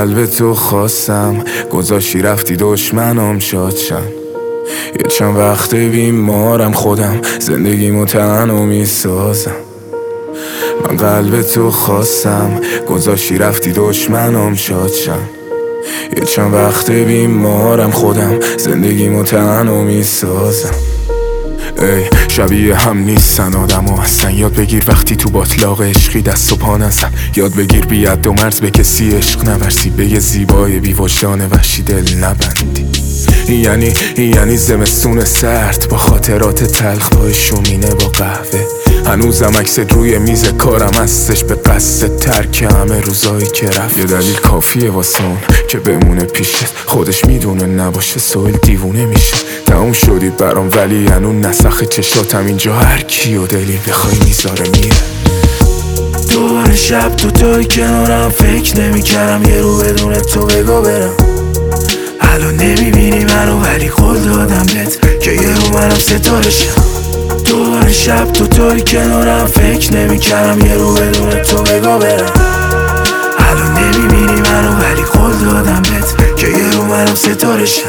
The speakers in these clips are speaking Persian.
قلب تو خواستم، گذاشتی رفتی دشمنم شاد شن. یه چند وقت بیمارم، خودم زندگیمو تنها میسازم. من قلب تو خواستم، گذاشتی رفتی دشمنم شاد شن. یه چند وقت بیمارم، خودم زندگیمو تنها میسازم. ای شبیه هم نیستن آدم و اصلا. یاد بگیر وقتی تو باطلاق عشقی دست و پا نزن. یاد بگیر بی حد و مرز به کسی عشق نورسی. به یه زیبای بی وجدان وحشی دل نبندی. یعنی زمستون سرد با خاطرات تلخ، پای شومینه با قهوه. هنوزم عکس روی میز کارم هستش، به قصد ترک همه روزایی که رفت. یه دلیل کافیه واسه اون که بمونه پیشت، خودش میدونه نباشه سویل دیوونه میشه. تموم شدی برام ولی هنون نسخ چشاتم اینجا، هر کیو دلی بخوای میذاره میره. دوباره شب تو توی کنارم، فکر نمیکردم یه رو بدون تو بگو برم. الان نمیبینی منو ولی قول دادم بهت که یه رو منم ستاره شم. دوباره شب تو توی کنارم، فکر نمیکردم یه رو بدون تو بگو برم. الان نمیبینی منو ولی قول دادم بهت که یه رو منم ستاره شم.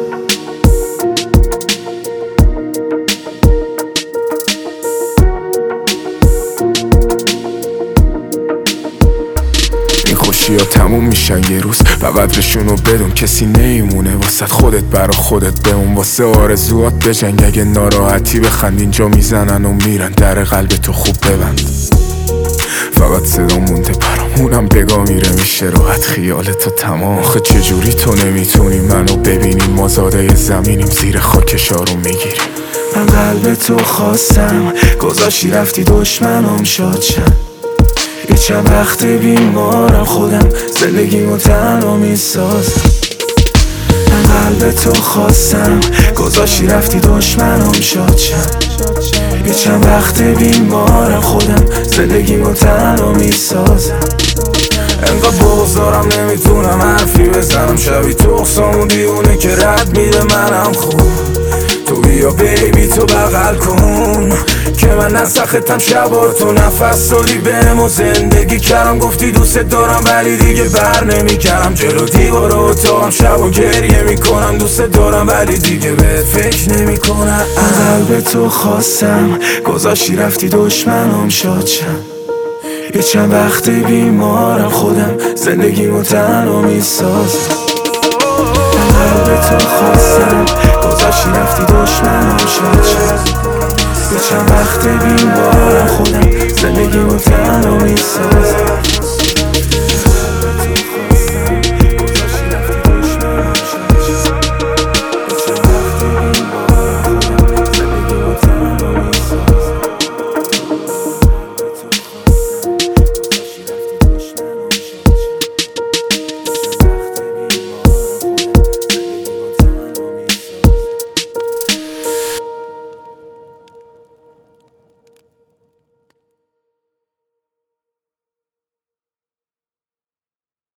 خوشی ها تموم میشن یه روز و قدرشونو بدون. کسی نیمونه واسه خودت، برا خودت بمون. واسه آرزوات بجنگ، اگه ناراحتی بخند. اینجا میزنن و میرن، در قلب تو خوب ببند. فقط صدا مونده برام، اونم بگاه میره میشه راحت خیالتو تمام. آخه چجوری تو نمیتونی منو ببینی؟ ما زاده زمینیم، زیر خاکشارو میگیریم. من قلب تو خواستم، گذاشتی رفتی دشمنم شاد شن. یه چند وقت بیمارم، خودم زندگیمو تنها میسازم. من قلب تو خواستم، گذاشتی رفتی دشمنم شاد شن. یه چند وقت بیمارم، خودم زندگیمو تنها میسازم. انقدر بغض دارم نمیتونم حرفی بزنم. شبی تو اقسامون دیونه که رد میده منم خوب. تو بیا بیبی تو بغل کن که من نسختم شبار. تو نفس دادی بهم و زندگی کردم. گفتی دوست دارم ولی دیگه بر نمیکردم. جلو دیوار اتاقم شب و گریه میکنم. دوست دارم ولی دیگه بهت فکر نمیکنم. قلب تو خواستم، گذاشتی رفتی دشمنم شاد شن. یه چند وقت بیمارم، خودم زندگیمو تنها میسازم. قلب تو خواستم، گذاشتی رفتی دشمنم شاد شن. یه چند وقت بیمارم، خودم زندگیمو تنها میسازم.